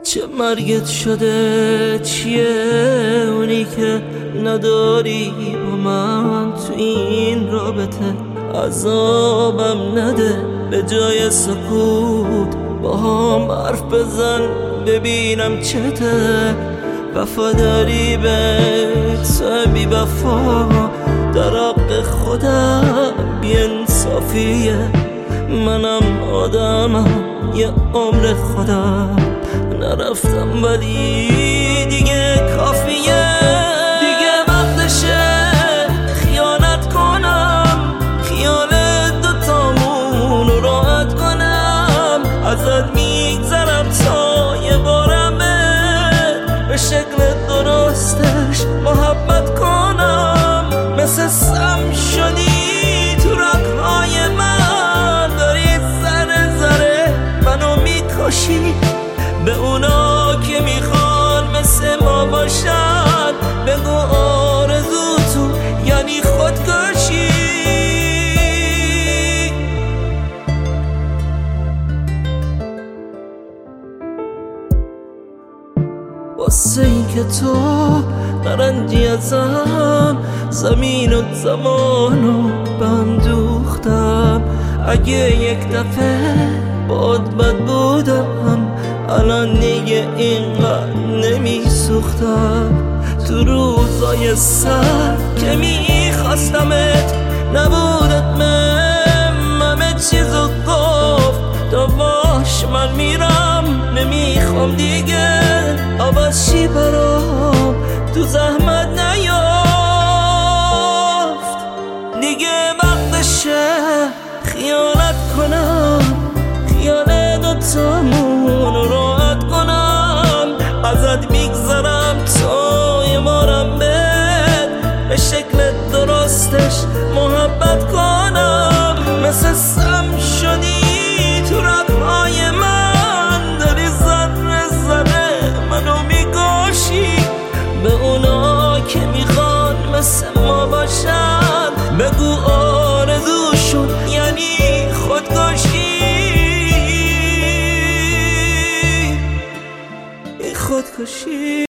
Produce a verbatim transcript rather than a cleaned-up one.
چه مرگت شده؟ چیه اونی که نداری با من تو این رابطه؟ عذابم نده، به جای سکوت با هم حرف بزن ببینم چته. وفاداری به تو بی وفا در حق خودم بی انصافیه. منم آدمم یه عمر خودم نرفتم ولی دیگه کافیه. دیگه وقتشه خیانت کنم، خیال دوتامون رو راحت کنم. ازت میگذرم تا یه بارمه به شکل درستش محبت کنم. مثل سم شدی تو رگ‌های من، داری ذره ذره منو میکشی. به اونا که میخوان مثل ما باشن بگو آرزو تو یعنی خودکشی. واسه این که تو نرنجی ازم، زمین و زمانو به هم دوختم. اگه یک دفعه باد بد بودم الان دیگه اینقدر نمیسوختم. تو روزای سر که میخواستمت نبودت من، همه چیزو گفت تا باش من میرم نمیخوام دیگه عوضی برام تو زحمت نیافت. دیگه وقتشه خیانت کنم، خیال دوتامون رو راحت کنم. ازت میگذرم تا یه بارم بهت به شکل درستش محبت کنم. مثل سم شدی تو رگ‌های من، داری ذره ذره منو میکشی. به اونا که میخوان مثل ما باشن بگو آرزوشون یعنی خودکشی. خودکشی